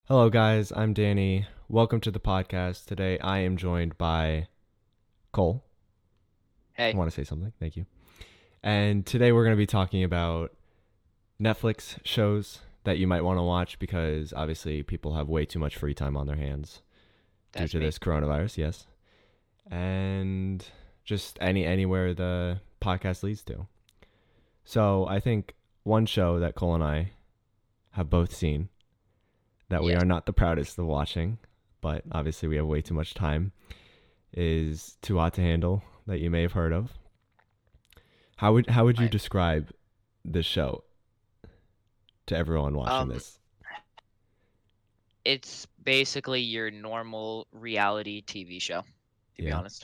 Hello, guys. I'm Danny. Welcome to the podcast. Today, I am joined by Cole. I Hey, want to say something. Thank you. And today, we're going to be talking about Netflix shows that you might want to watch because obviously people have way too much free time on their hands due that's to me. this coronavirus. Yes, and just anywhere the podcast leads to. So, I think one show that Cole and I have both seen that we Yes. are not the proudest of watching, but obviously we have way too much time, is Too Hot to Handle that you may have heard of. How would you I, describe this show to everyone watching um, this? it's basically your normal reality TV show, to be Yeah. honest.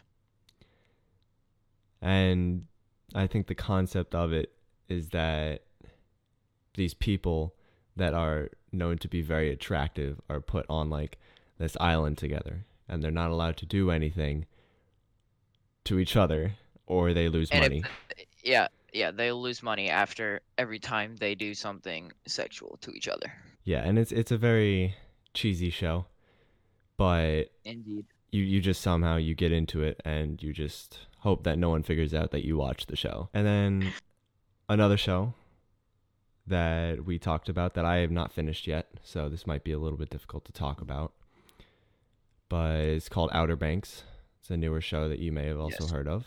And I think the concept of it is that these people that are known to be very attractive are put on like this island together and they're not allowed to do anything to each other or they lose And if, money. yeah, they'll lose money after every time they do something sexual to each other. Yeah, and it's a very cheesy show, but Indeed. you just somehow you get into it and you just hope that no one figures out that you watch the show. And then another show that we talked about that I have not finished yet, so this might be a little bit difficult to talk about, but it's called Outer Banks. It's a newer show that you may have also Yes. heard of.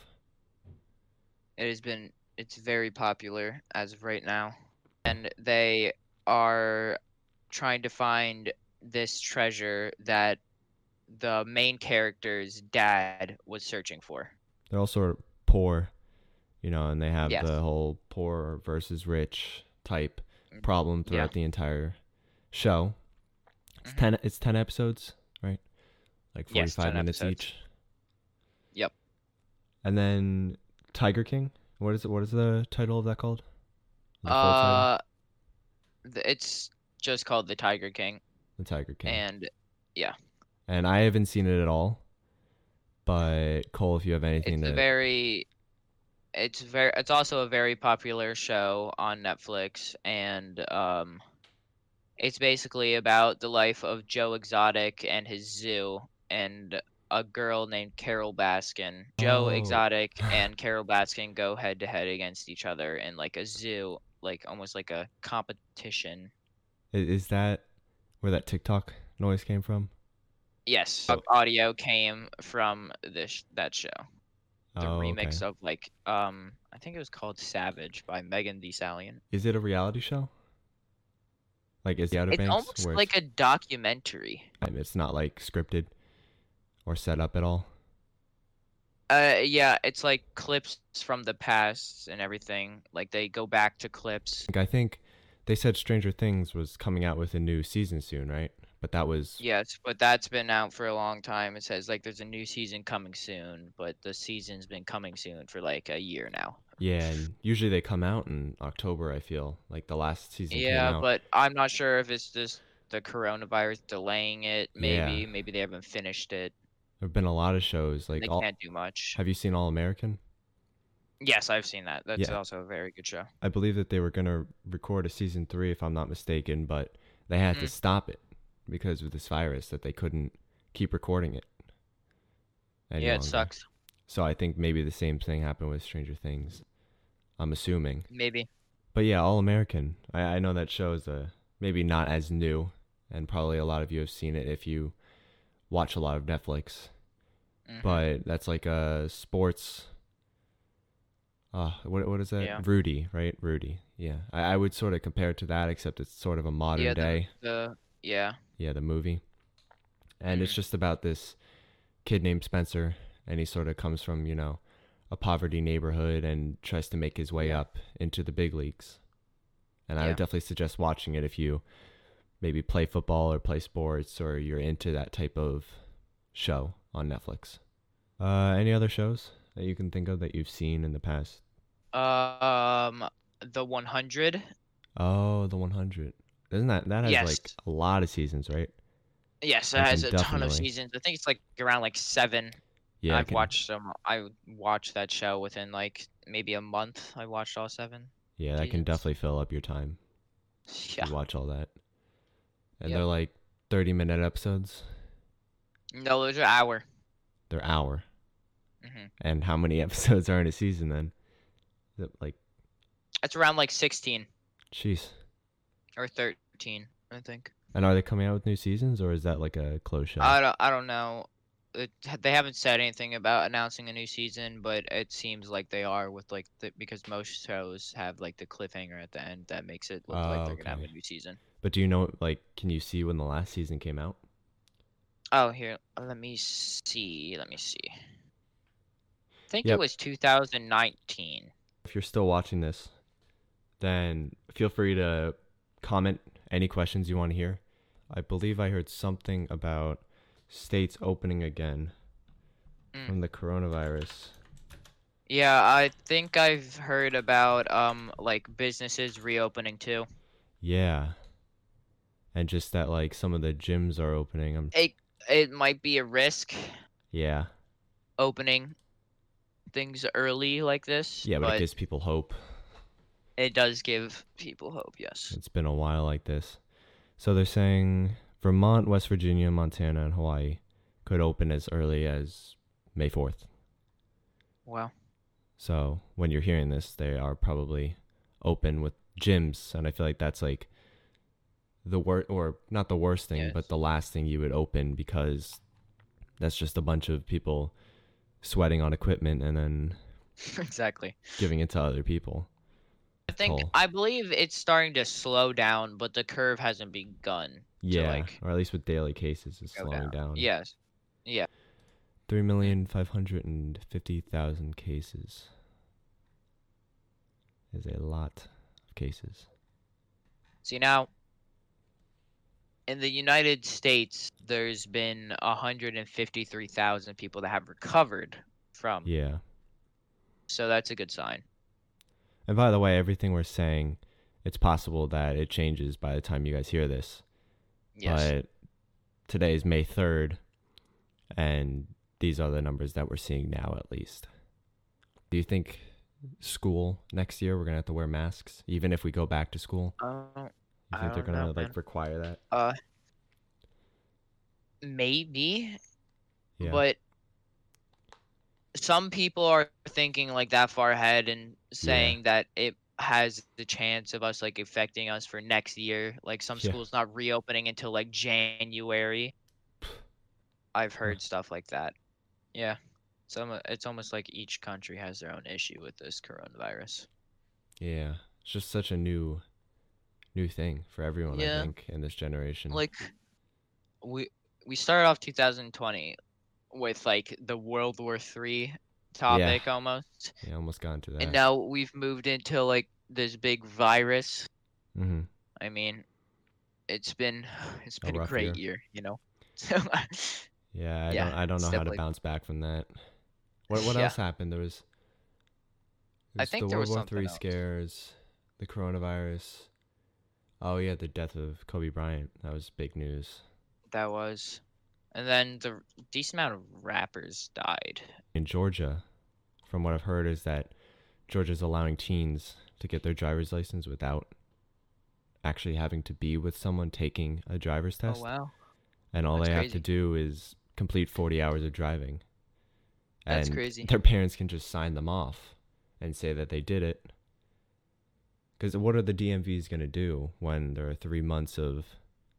It's very popular as of right now. And they are trying to find this treasure that the main character's dad was searching for. They're also poor, and they have Yes. the whole poor versus rich type Mm, problem Yeah. throughout the entire show. It's hmm 10 episodes, right? Like Yes, 45 10 minutes episodes. each. Yep. And then Tiger King. What is the title of that called? The full title? Uh, it's just called The Tiger King, The Tiger King. and yeah, And I haven't seen it at all, but Cole, if you have anything it's a to very, it's also a very popular show on Netflix, and it's basically about the life of Joe Exotic and his zoo, and a girl named Carol Baskin. Joe Oh, Exotic and Carol Baskin go head to head against each other in like a zoo, like almost like a competition. is that where that TikTok noise came from? Yes, Oh, audio came from that show. The oh, okay. remix of like I think it was called Savage by Megan Thee Stallion. Is it a reality show? Like is the Outer It's Banks almost where like a documentary. it's not like scripted or set up at all? Yeah, it's like clips from the past and everything. Like they go back to clips. I think they said Stranger Things was coming out with a new season soon, right? But that was Yes, but that's been out for a long time. It says like there's a new season coming soon, but the season's been coming soon for like a year now. yeah, and usually they come out in October, I feel. Like the last season came Yeah, out. but I'm not sure if it's just the coronavirus delaying it. Yeah. Maybe they haven't finished it. There've been a lot of shows And like they all can't do much. have you seen All American? Yes, I've seen that. That's Yeah. also a very good show. I believe that they were going to record a season 3 if I'm not mistaken, but they had to Mm, stop it because of this virus that they couldn't keep recording it any yeah, it longer. sucks. So I think maybe the same thing happened with Stranger Things. I'm assuming. Maybe. But yeah, All American. I know that show is maybe not as new, and probably a lot of you have seen it if you watch a lot of Netflix. hmm But that's like a sports. What is that? Yeah. Rudy, right? Rudy. Yeah, I would sort of compare it to that, except it's sort of a modern Yeah, day. yeah. Yeah, the movie, and it's hmm just about this kid named Spencer, and he sort of comes from a poverty neighborhood and tries to make his way Yeah. up into the big leagues. And I would Yeah. definitely suggest watching it if you maybe play football or play sports or you're into that type of show on Netflix. Any other shows that you can think of that you've seen in the past? Um, the 100. Oh, the 100. Isn't that has Yes. like a lot of seasons, right? Yes, it I has can a ton of definitely, seasons. I think it's like around like seven. yeah, I I've can, watched some. I watched that show within like maybe a month. I watched all seven yeah, that can seasons. definitely fill up your time if Yeah. you watch all that. And they're Yep. like 30-minute episodes? No, those are hour. They're hour. Hmm. And how many episodes are in a season then? Is it like, It's around like 16 jeez. or 13, I think. And are they coming out with new seasons, or is that like a closed show? I don't know. They haven't said anything about announcing a new season, but it seems like they are with like because most shows have like the cliffhanger at the end that makes it look like Oh, they're gonna have a okay. new season. But do you know, like, can you see when the last season came out? Oh, here, let me see. Let me see. I think it Yep. was 2019. If you're still watching this, then feel free to comment any questions you want to hear. I believe I heard something about states opening again from the coronavirus. Yeah, I think I've heard about like businesses reopening too. Yeah. And just that, like, some of the gyms are opening. It might be a risk Yeah. opening things early like this, Yeah, but it but gives people hope. it does give people hope, yes. It's been a while like this. So they're saying Vermont, West Virginia, Montana, and Hawaii could open as early as May 4th. Wow. So when you're hearing this, they are probably open with gyms. And I feel like that's like the worst, or not the worst thing, Yes. but the last thing you would open, because that's just a bunch of people sweating on equipment and then Exactly. giving it to other people. I believe it's starting to slow down, but the curve hasn't begun to Yeah, like or at least with daily cases, it's go slowing down. Yes. Yeah. 3,550,000 cases is a lot of cases. See now, in the United States, there's been 153,000 people that have recovered from. Yeah. So that's a good sign. And by the way, everything we're saying, it's possible that it changes by the time you guys hear this. Yes. But today is May 3rd, and these are the numbers that we're seeing now, at least. Do you think school next year, we're going to have to wear masks, even if we go back to school? You think they're going to like require that? Maybe. Yeah. But some people are thinking like that far ahead and saying that it has the chance of us like affecting us for next year. Like some schools not reopening until like January. I've heard stuff like that. Yeah. So it's almost like each country has their own issue with this coronavirus. Yeah. It's just such a new thing for everyone, I think, in this generation. Like we started off 2020 with like the World War III topic almost. Yeah, almost got into that. And now we've moved into like this big virus. Mm-hmm. I mean, it's been a great year, you know. Yeah, I don't know how to bounce back from that. What else happened? There was I think the there was World War something III else. scares, the coronavirus. Oh yeah, the death of Kobe Bryant. That was big news. That was. And then the decent amount of rappers died. In Georgia, from what I've heard, is that Georgia's allowing teens to get their driver's license without actually having to be with someone taking a driver's test. Oh wow. And all they have to do is complete 40 hours of driving. That's and crazy. Their parents can just sign them off and say that they did it. Because what are the DMVs going to do when there are 3 months of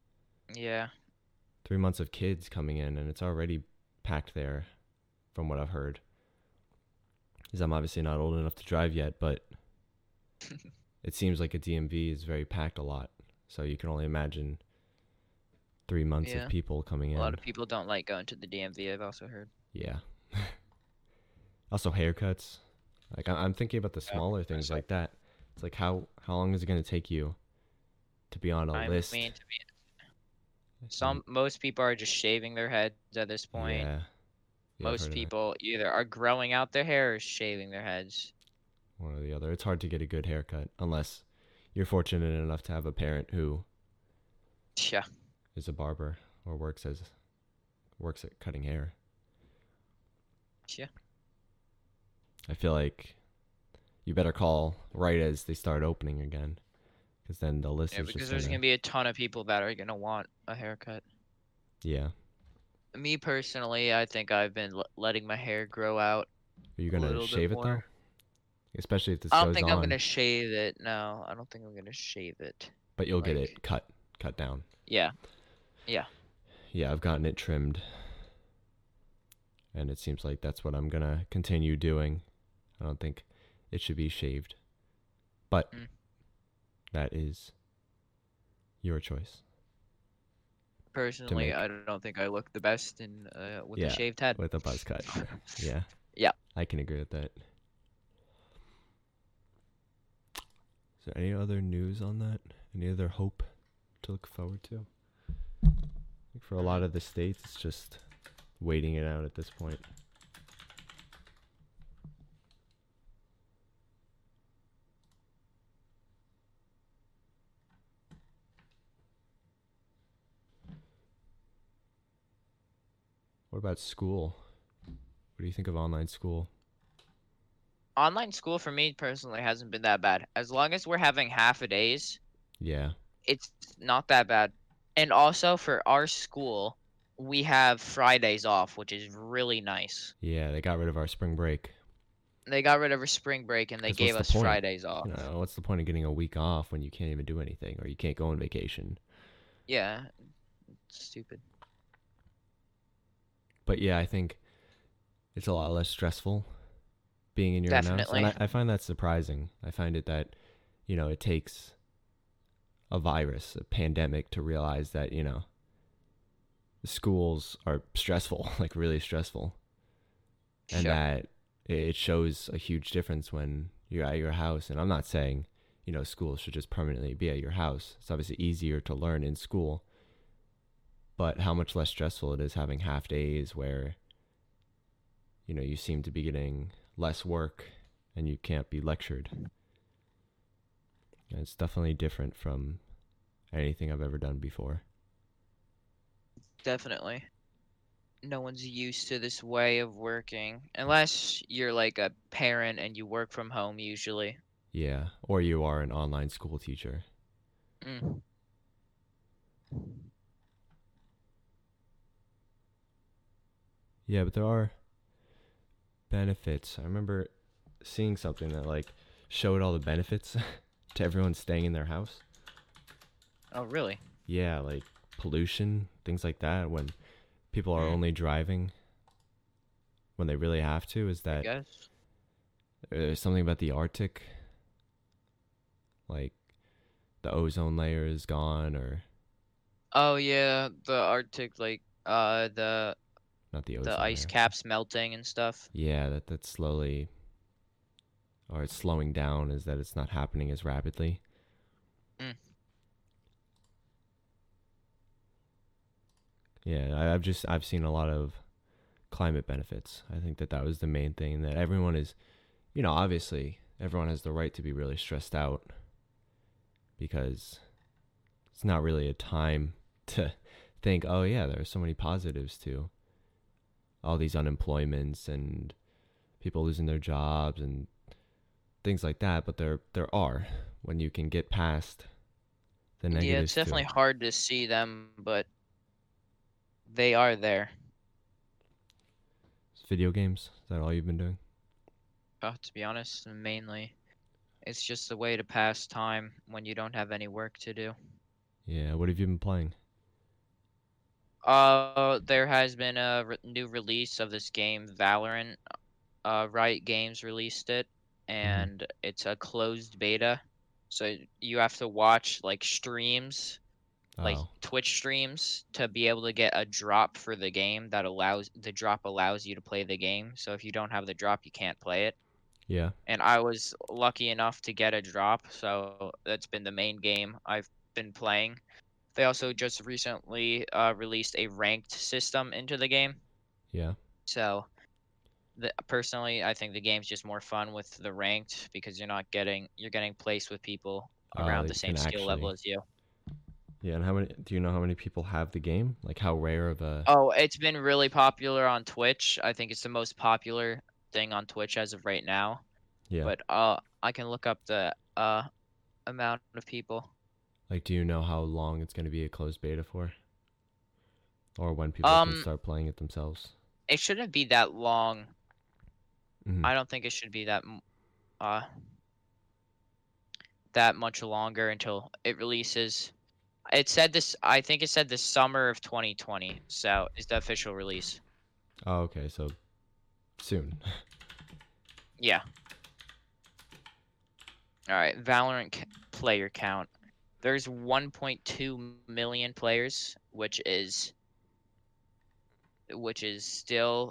3 months of kids coming in and it's already packed there, from what I've heard? Because I'm obviously not old enough to drive yet, but it seems like a DMV is very packed a lot. So you can only imagine 3 months of people coming in. A lot of people don't like going to the DMV, I've also heard. Yeah. Also haircuts. Like I'm thinking about the smaller things like that. It's like how long is it going to take you to be on a list? I mean, most people are just shaving their heads at this point. Yeah. Most people either are growing out their hair or shaving their heads. One or the other. It's hard to get a good haircut unless you're fortunate enough to have a parent who is a barber or works at cutting hair. Yeah. I feel like you better call right as they start opening again, because then the list is because just there's gonna be a ton of people that are gonna want a haircut. Yeah. Me personally, I think I've been letting my hair grow out Are you a gonna little bit shave it though? more. Especially if this I don't goes think I'm on, gonna shave it. No, I don't think I'm gonna shave it. but you'll get Like, it cut down. yeah, yeah. Yeah, I've gotten it trimmed, and it seems like that's what I'm gonna continue doing. I don't think it should be shaved, but Mm. that is your choice to Personally, make. I don't think I look the best in with a Yeah, shaved head. with a buzz cut. Yeah, Yeah. I can agree with that. Is there any other news on that? Any other hope to look forward to? I think for a lot Mm. of the states, it's just waiting it out at this point. What about school? What do you think of online school? Online school for me personally hasn't been that bad. As long as we're having half a days, Yeah, it's not that bad. And also for our school, we have Fridays off, which is really nice. yeah, they got rid of our spring break. They got rid of our spring break and they Because what's gave the us point? Fridays off. What's the point of getting a week off when you can't even do anything or you can't go on vacation? Yeah, it's stupid. But yeah, I think it's a lot less stressful being in your own house. And Definitely. I find that surprising. I find it that, it takes a virus, a pandemic to realize that, the schools are stressful, like really stressful. And Sure. that it shows a huge difference when you're at your house. And I'm not saying, schools should just permanently be at your house. It's obviously easier to learn in school, but how much less stressful it is having half days where, you seem to be getting less work and you can't be lectured. And it's definitely different from anything I've ever done before. Definitely. No one's used to this way of working unless you're like a parent and you work from home usually. Yeah. Or you are an online school teacher. Mm. Yeah, but there are benefits. I remember seeing something that like showed all the benefits to everyone staying in their house. Oh, really? Yeah, like pollution, things like that. When people are Mm. only driving when they really have to, is I that guess. there's something about the Arctic, like the ozone layer is gone, or Oh yeah, the Arctic like not the the ozone ice layer. caps melting and stuff. Yeah, that's slowly, or it's slowing down, is that it's not happening as rapidly. Mm. Yeah, I've seen a lot of climate benefits. I think that was the main thing, that everyone is, obviously everyone has the right to be really stressed out because it's not really a time to think, oh yeah, there are so many positives to all these unemployments and people losing their jobs and things like that, but there are, when you can get past the Yeah, it's negatives to definitely it. hard to see them, but they are there. Video games, is that all you've been doing? To be honest, mainly it's just a way to pass time when you don't have any work to do. Yeah, what have you been playing? There has been a new release of this game, Valorant. Riot Games released it, Mm-hmm. and it's a closed beta. So you have to watch like streams, like Oh, Twitch streams, to be able to get a drop for the game that allows the drop allows you to play the game. So if you don't have the drop, you can't play it. yeah. And I was lucky enough to get a drop, so that's been the main game I've been playing. They also just recently released a ranked system into the game. Yeah. So personally, I think the game's just more fun with the ranked because you're getting placed with people around the You same can skill level actually. as you. Yeah, and how many? Do you know how many people have the game? Like how rare of a? Oh, it's been really popular on Twitch. I think it's the most popular thing on Twitch as of right now. Yeah. But I can look up the amount of people. Like, do you know how long it's going to be a closed beta for? or when people can start playing it themselves? It shouldn't be that long. Mm-hmm. I don't think it should be that much longer until it releases. It said this. I think it said the summer of 2020. So is the official release. Oh, okay, so soon. Yeah. All right. Valorant player count. There's 1.2 million players, which is still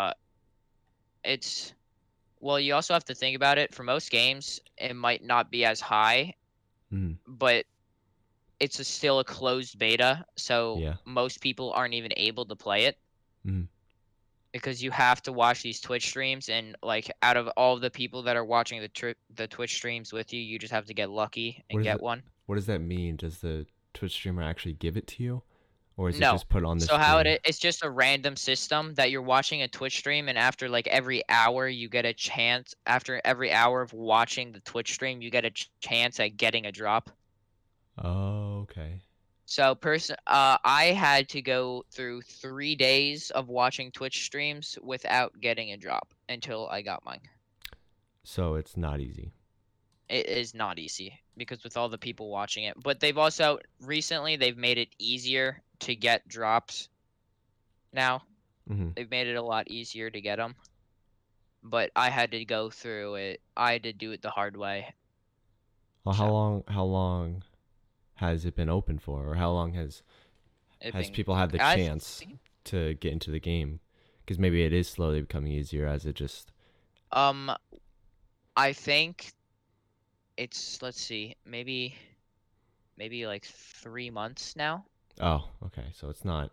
it's well, you also have to think about it. For most games, it might not be as high, Mm. but it's still a closed beta, so Yeah. most people aren't even able to play it. Mm. Because you have to watch these Twitch streams, and like out of all the people that are watching the Twitch streams with you, you just have to get lucky and get one. What does that mean? Does the Twitch streamer actually give it to you, or is it No. just put on the So screen? how it's just a random system that you're watching a Twitch stream, and after like every hour you get a chance. After every hour of watching the Twitch stream, you get a chance at getting a drop. Oh, okay. So I had to go through 3 days of watching Twitch streams without getting a drop until I got mine. So it's not easy. It is not easy because with all the people watching it, but they've also recently they've made it easier to get drops. Now Mm-hmm. they've made it a lot easier to get them, but I had to go through it. I had to do it the hard way. Well, how long has it been open for, or how long has people had the chance to get into the game? Because maybe it is slowly becoming easier as it just. I think it's, let's see, maybe like 3 months now. Oh, okay. So it's not.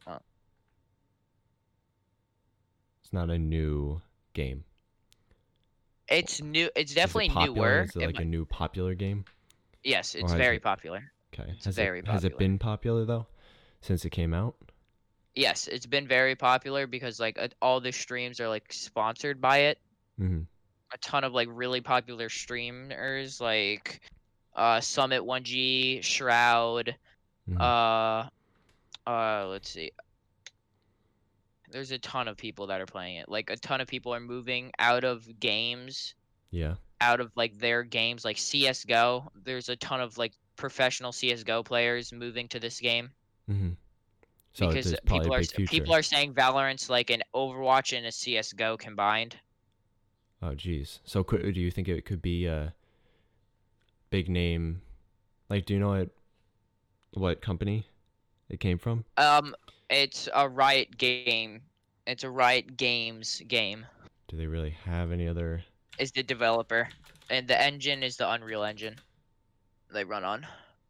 It's not a new game. It's new. It's definitely newer. Is it like a new popular game? Yes, it's very popular. Okay. It's very popular. Has it been popular though, since it came out? Yes, it's been very popular because like all the streams are like sponsored by it. Mm-hmm. A ton of like really popular streamers like Summit 1G, Shroud, Mm-hmm. let's see. There's a ton of people that are playing it. Like a ton of people are moving out of games. Yeah. Out of like their games like CS:GO. There's a ton of like professional CS:GO players moving to this game. Mm-hmm. So because people are saying Valorant's like an Overwatch and a CS:GO combined. Oh geez. So do you think it could be a big name? Like, do you know what company it came from? It's a Riot game. It's a Riot Games game. Do they really have any other? Is the developer, and the engine is the Unreal Engine they run on.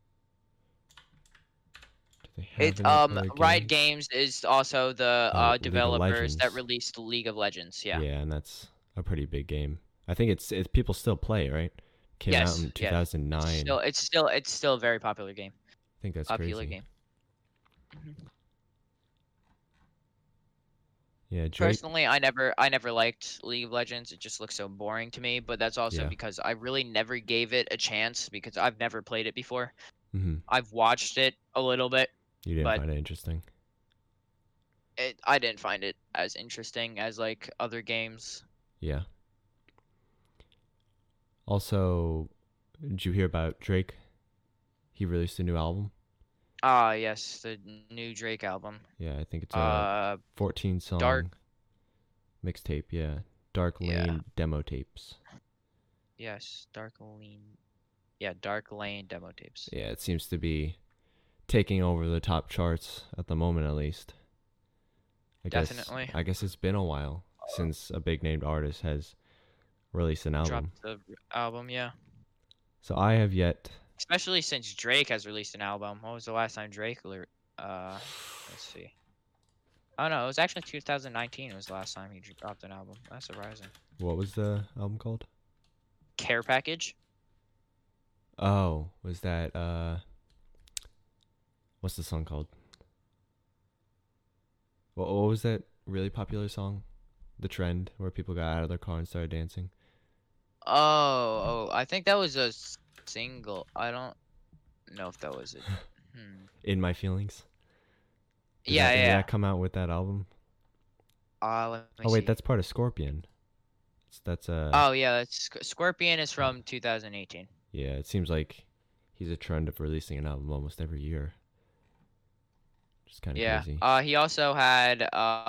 Do they have Riot Games is also the developers that released League of Legends. Yeah. Yeah, and that's a pretty big game. I think it's people still play, right? Came out in 2009. It's still a very popular game. I think that's popular crazy. Game. Mm-hmm. Yeah, Drake... Personally, I never liked League of Legends. It just looks so boring to me. But that's also because I really never gave it a chance because I've never played it before. Mm-hmm. I've watched it a little bit. You didn't find it interesting? I didn't find it as interesting as like other games. Yeah. Also, did you hear about Drake? He released a new album. Yes, the new Drake album. Yeah, I think it's a 14-song mixtape. Yeah, Dark Lane demo tapes. Yes, Dark Lane. Yeah, Dark Lane demo tapes. Yeah, it seems to be taking over the top charts at the moment, at least. Definitely. I guess it's been a while since a big named artist has released an album. Dropped the album, yeah. So I have yet. Especially since Drake has released an album. What was the last time Drake? Let's see. Oh no, it was actually 2019. Was the last time he dropped an album. That's surprising. What was the album called? Care Package. Oh, was that what's the song called? What was that really popular song? The Trend, where people got out of their car and started dancing. Oh, I think that was a single. I don't know if that was it. In My Feelings. Did Yeah, that yeah, did yeah. that come out with that album? Let me Oh wait, see. that's part of Scorpion. That's Oh yeah, that's Scorpion is uh, from 2018. yeah. It seems like he's a trend of releasing an album almost every year. Just kind of Yeah. crazy. He also had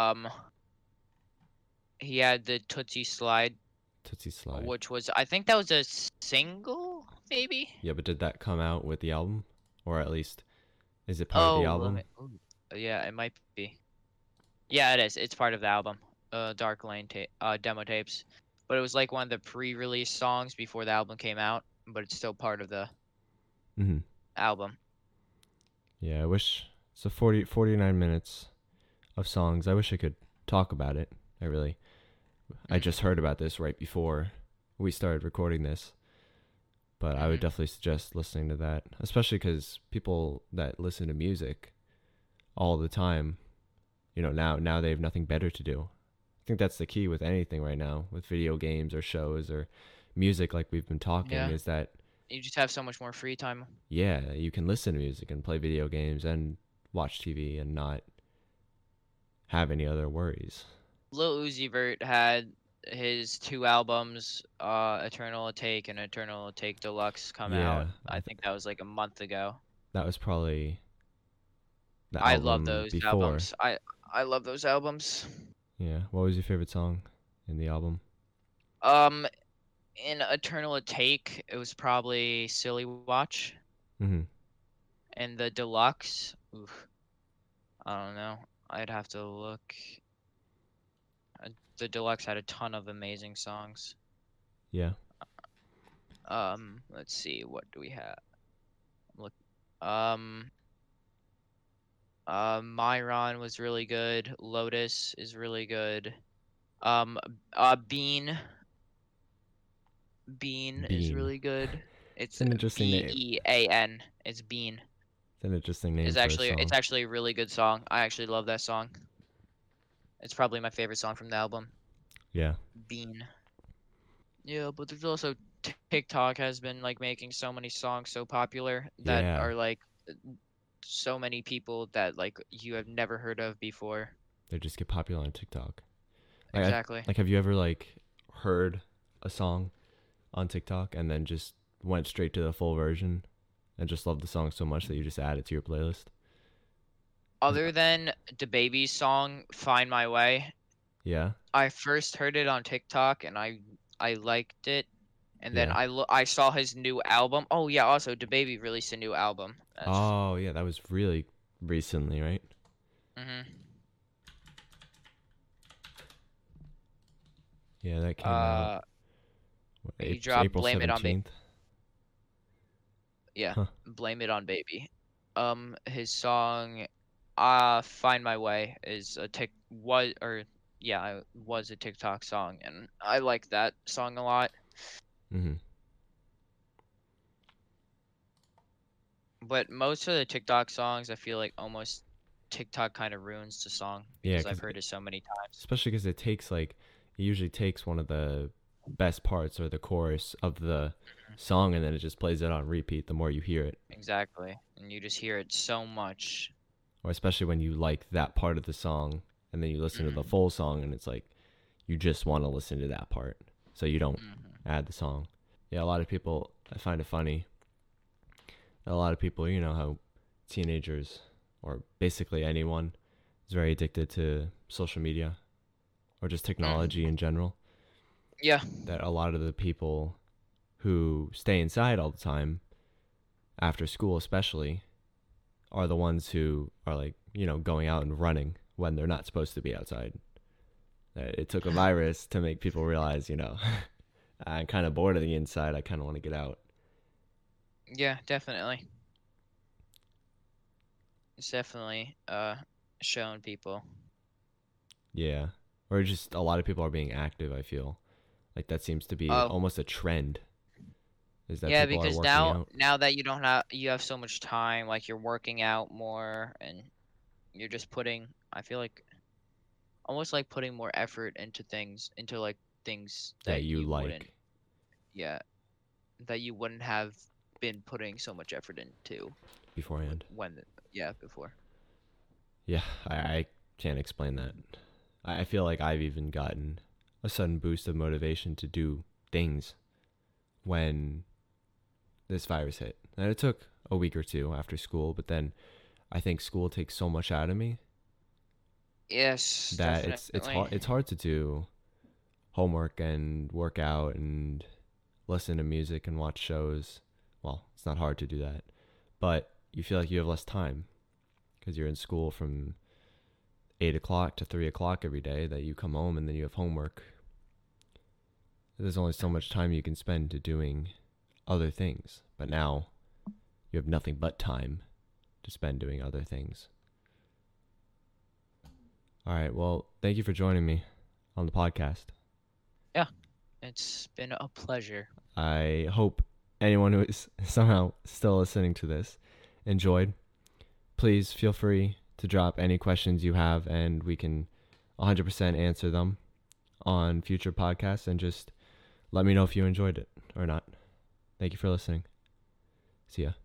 he had the Tootsie Slide, Tootsie Slide. which was, I think that was a single, maybe. Yeah, but did that come out with the album, or at least is it part of the Oh, let album? me. Ooh, yeah, it might be. Yeah, it is. It's part of the album. Dark Lane demo tapes, but it was like one of the pre-release songs before the album came out, but it's still part of the Mm-hmm. album. Yeah, I wish it's a 49 minutes of songs. I wish I could talk about it. I just Mhm. heard about this right before we started recording this, but I would Mhm. definitely suggest listening to that, especially because people that listen to music all the time, now they have nothing better to do. I think that's the key with anything right now, with video games or shows or music, like we've been talking, Yeah. is that You just have so much more free time. yeah, you can listen to music and play video games and watch TV and not have any other worries. Lil Uzi Vert had his two albums, Eternal Take and Eternal Take Deluxe, come Yeah, out. I think that was like a month ago. that was probably the I love album those before. albums. I love those albums. Yeah, what was your favorite song in the album? Um, in Eternal Take, it was probably Silly Watch, Mm-hmm. and the Deluxe. Oof, I don't know. I'd have to look. The Deluxe had a ton of amazing songs. Yeah. Let's see. What do we have? Look. Um. Myron was really good. Lotus is really good. Um, Bean. Bean is Bean. really good. It's It's an interesting name. Bean. It's Bean. It's an interesting name It's for a actually it's song. actually a really good song. I actually love that song. It's probably my favorite song from the album. Yeah. Bean. Yeah, but there's also TikTok has been like making so many songs so popular that Yeah. are like so many people that like you have never heard of before. They just get popular on TikTok. Exactly. Like have you ever like heard a song on TikTok and then just went straight to the full version and just loved the song so much that you just add it to your playlist? Other than the baby song "Find My Way," Yeah. I first heard it on TikTok and I liked it, and then Yeah. I saw his new album. Oh yeah, also the baby released a new album. That's Oh, yeah, that was really recently, right? mhm. Yeah, that came out Uh, he dropped April "Blame It on Baby." 17th. Yeah, Huh. "Blame It on Baby." His song "Find My Way" is a tick was or yeah, it was a TikTok song, and I like that song a lot. Mhm. But most of the TikTok songs, I feel like almost TikTok kind of ruins the song Yeah, because I've cuz heard it so many times. especially cuz it usually takes one of the best parts or the chorus of the Mhm. song and then it just plays it on repeat the more you hear it. Exactly. And you just hear it so much. Or especially when you like that part of the song and then you listen to the Hmm. full song and it's like you just want to listen to that part. So you don't Hmm. add the song. Yeah, a lot of people I find it funny. A lot of people, how teenagers or basically anyone is very addicted to social media or just Hmm. technology in general. Yeah. That a lot of the people who stay inside all the time, after school especially, are the ones who are like, going out and running when they're not supposed to be outside. It took a virus to make people realize, I'm kind of bored of the inside. I kind of want to get out. Yeah, definitely. It's definitely shown people. Yeah. Or just a lot of people are being active, I feel. Like that seems to be Oh, almost a trend is that yeah, people are because working now out. now that you have so much time, like you're working out more and you're just putting, I feel like almost like putting more effort into things, into like things That that you you wouldn't, like yeah, that you wouldn't have been putting so much effort into beforehand. when, yeah, before. Yeah, I can't explain that. I feel like I've even gotten a sudden boost of motivation to do things when this virus hit. And it took a week or two after school, but then I think school takes so much out of me Yes, that it's definitely. hard to do homework and work out and listen to music and watch shows. Well, it's not hard to do that, but you feel like you have less time because you're in school from 8 o'clock to 3 o'clock every day. That you come home and then you have homework. There's only so much time you can spend to doing other things, but now you have nothing but time to spend doing other things. All right. Well, thank you for joining me on the podcast. Yeah, it's been a pleasure. I hope anyone who is somehow still listening to this enjoyed. Please feel free to drop any questions you have, and we can 100% answer them on future podcasts. And just let me know if you enjoyed it or not. Thank you for listening. See ya.